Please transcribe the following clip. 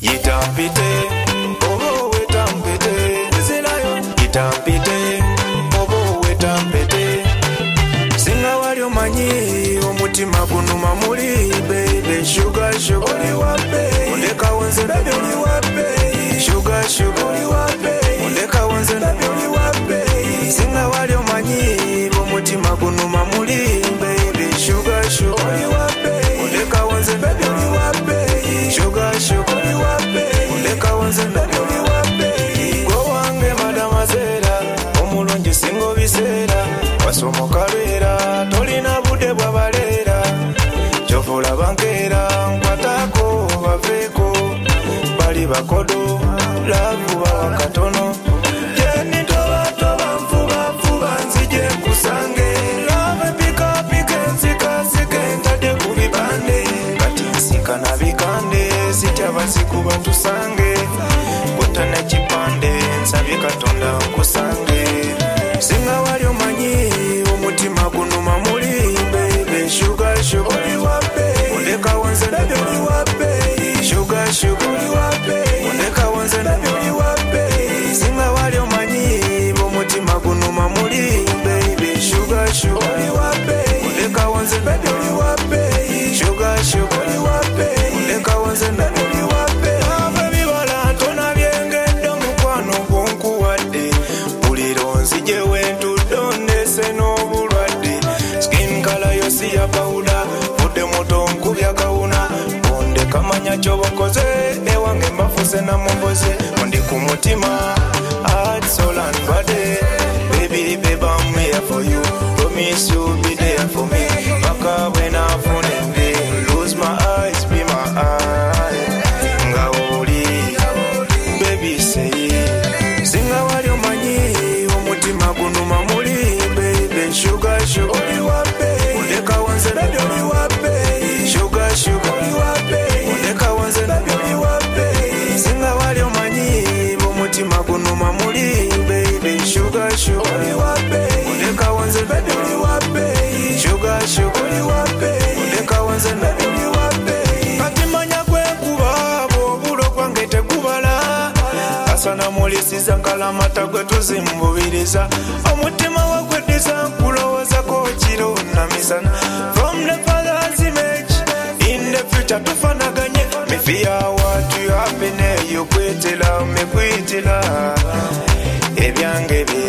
Yitampite, obo wetampite, zirayo. Yitampite, obo wetampite. Singa wali omanyi omutima gunuma muli, baby, sugar, sugar. Oli wape, ondeka wonze baby, oli wape. Sugar, sugar, oli wape, ondeka wonze baby, oli wape. Singa wali omanyi omutima gunuma muli, baby, sugar, sugar. Oli wape, ondeka wonze baby, oli wape. Sugar, sugar, oli wape, ondeka wonze baby, oli wape. Gwe wange madamazera, omulungi singo biseera, wasomoka lwera, tolina budde bw'abaleera. Kyovula bankeera, nkwatako baveeko, bali bakodo, laavu bawa katono. Jeni toba toba nfuba nfuba nzije nkusange. Love pika pika nsika sika ntadde ku bibande. Kati nsika na bikande, sitya basikuba tusange. Kwota na kipande, nsabye Katonda nkusange. Singa wali omanyi omutima gunuma muli, baby, sugar, sugar. Oli wape, ondeka wonze baby, oli wape. Sugar, sugar, oli wape, ondeka wonze baby, oli wape. Singa wali omanyi omutima gunuma muli, baby, sugar, sugar. Oli wape, ondeka wonze baby, oli wape. Sugar, sugar, oli wape, ondeka wonze baby, oli wape. Ava bibala ntona byengedde mukwano gonkuwadde. Buliro nzije wentudde ondese n'obulwadde. Skin color yo si ya powder, budde muto nkubya kawuna. Onde kamanya ky'obakoze, ewange mbafuse na mumboze. Ondi ku mutima, heart, soul and body. Baby, babe, I'm here for you. Promise you'll be there for me. Baka when I phone and be, lose my eyes, be my eye. Nga oli, baby say, singa wali omanyi omutima gunuma muli, baby, sugar, sugar. Oli wape, ondeka wonze baby, oli wape. Sugar, sugar, oli wape, ondeka wonze baby, oli wape. Singa wali omanyi omutima gunuma muli, baby, sugar, sugar. Oli wape, ondeka wonze baby, oli wape. Sugar, sugar, oli wape, ondeka wonze baby, oli wape. Kati manya gwekuba bw'obulo gwange tegubala. Kasana mulisiza nkalamata gwe tuzimbubiriza. Omutima wagweddiza nkulowoozako kiro na misana. From the father's image, in the future tufanaganye. Me fear what you happen, you kwetela, me kwetela. Ebyange